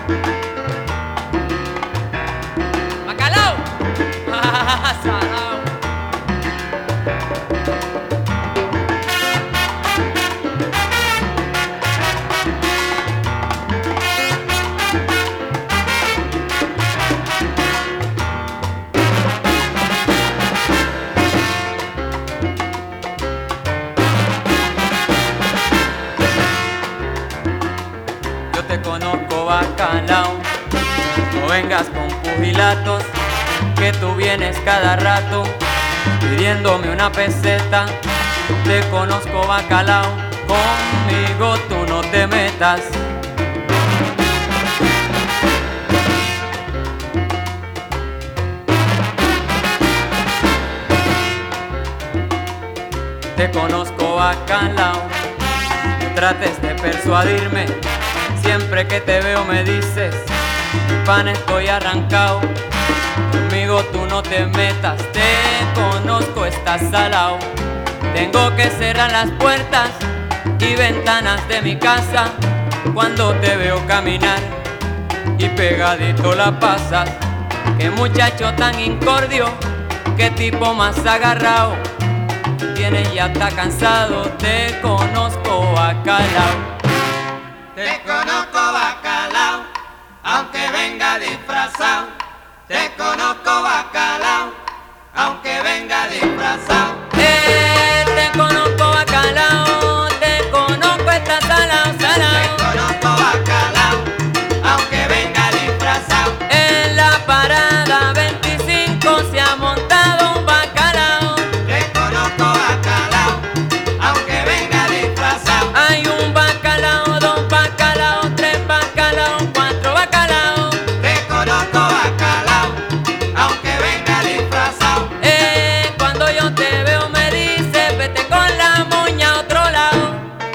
Bacalao. Salao. Yo te conozco, bacalao, no vengas con pugilatos, que tú vienes cada rato pidiéndome una peseta. Te conozco, bacalao, conmigo tú no te metas. Te conozco, bacalao, no trates de persuadirme. Siempre que te veo me dices, pan, estoy arrancado. Conmigo tú no te metas, te conozco, estás salao. Tengo que cerrar las puertas y ventanas de mi casa cuando te veo caminar y pegadito la pasas. Qué muchacho tan incordio, qué tipo más agarrado. Tienes ya está cansado, te conozco, bacalao. Te conozco, bacalao, aunque venga disfrazado. Te conozco, bacalao, aunque venga disfrazado. Te conozco, bacalao, te conozco, estás salao, salao. Te conozco, bacalao, aunque venga disfrazado. En la parada 25 se ha montado un bacalao. Te conozco, bacalao, aunque venga disfrazado. Hay un bacalao, dos bacalaos, tres bacalaos, cuatro bacalaos. Te conozco, bacalao, aunque venga disfrazado. Cuando yo te veo me dices, vete con la moña a otro lado.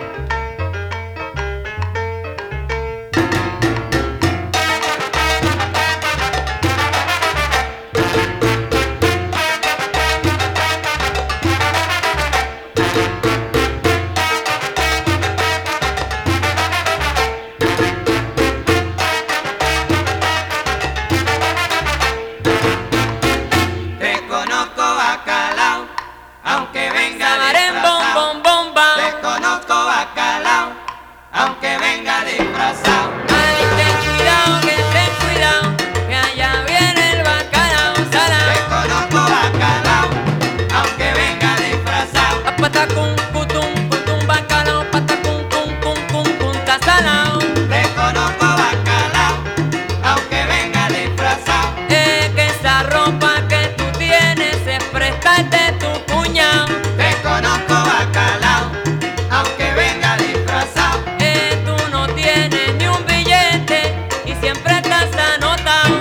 Te conozco, bacalao, aunque venga Sabarén, bom, disfrazado. bom, bomba. Te conozco, bacalao, aunque venga disfrazado. Ay, ten cuidado, que allá viene el bacalao Te salao. conozco, bacalao, aunque venga disfrazado. Patacum, cutum, bacalao, patacum, cum, ta salao. Te conozco, bacalao, aunque venga disfrazado. Que esa ropa que tú tienes es prestarte tu cuñao. Te conozco, bacalao, aunque venga disfrazado. Tú no tienes ni un billete y siempre estás anotado.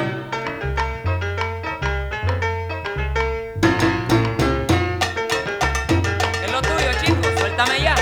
Es lo tuyo, chicos, suéltame ya.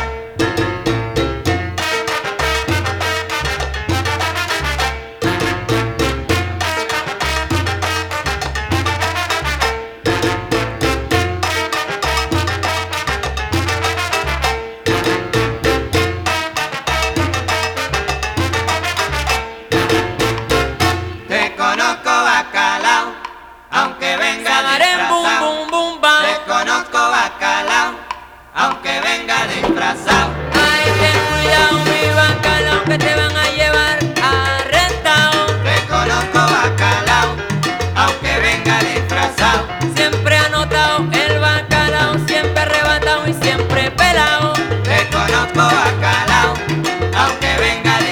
Te conozco, bacalao, aunque venga Sabarén, bum, disfrazado. bum, bum, bam. Te conozco, bacalao, aunque venga disfrazado. Ay, ten cuidado, mi bacalao, que te van a llevar arrestado. Te conozco, bacalao, aunque venga disfrazado. Siempre anotado el bacalao, siempre arrebatado y siempre pelado. Te conozco, bacalao, aunque venga disfrazado.